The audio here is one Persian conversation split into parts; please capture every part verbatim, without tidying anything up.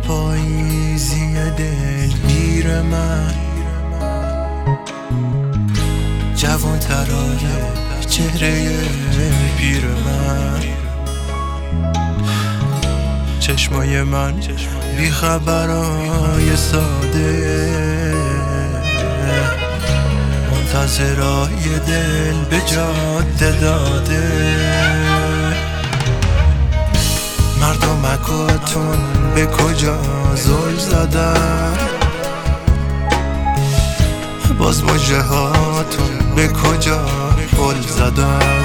پاییزی دلگیر من، جوان ترانه چهره پیر من، چشمای من بی خبرای ساده، منتظرای دل به جاده داده. مردمکاتون به کجا زل زدن، باز مژه هاتون به کجا گل زدن.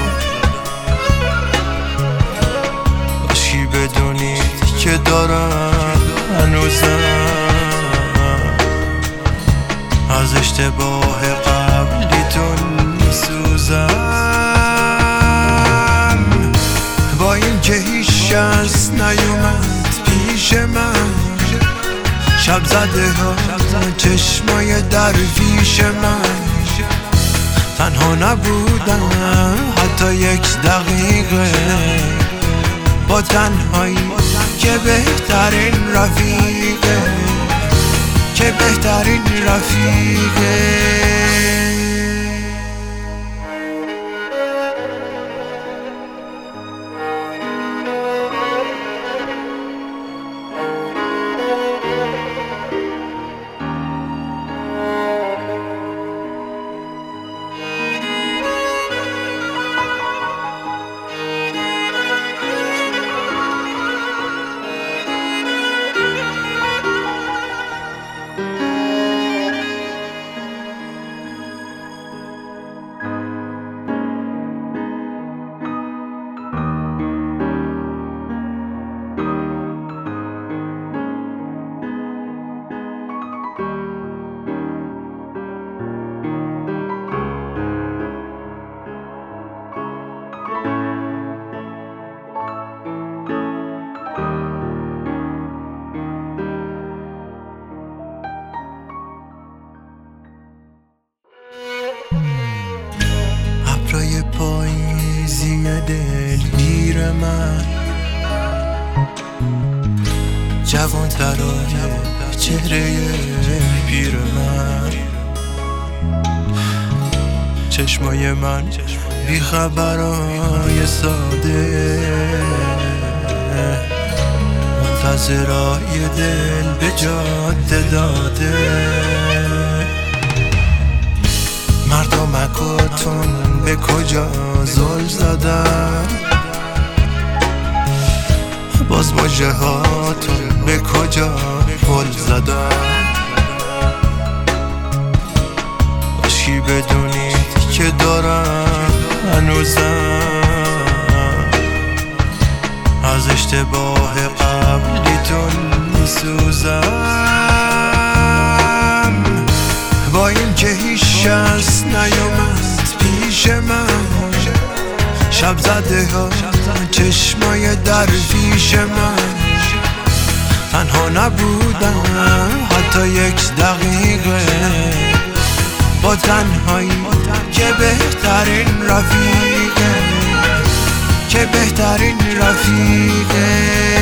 کاشکی بدونید که دارم هنوزم از اشتباه قبلیتون میسوزم. با این که هیچ کس نیومد پیش من، شب زده ها چشمای درویش من، تنها نبودم حتی یک دقیقه با تنهایی که بهترین رفیقه، که بهترین رفیقه. ابرای پاییزی دلگیر من، جوان ترانه چهره پیر من، چشمای من بی خبرای ساده، منتظرای دل به جاده داده. مردمکاتون به کجا زل زدن، باز مژه هاتون به کجا گل زدن. کاشکی بدونید که دارم هنوزم از اشتباه قبلیتون میسوزم. با این که هیچ کس نیومد پیش من، شب زده ها چشمای درویش من، تنها نبودم حتی یک دقیقه با تنهایی که بهترین رفیقه، که بهترین رفیقه.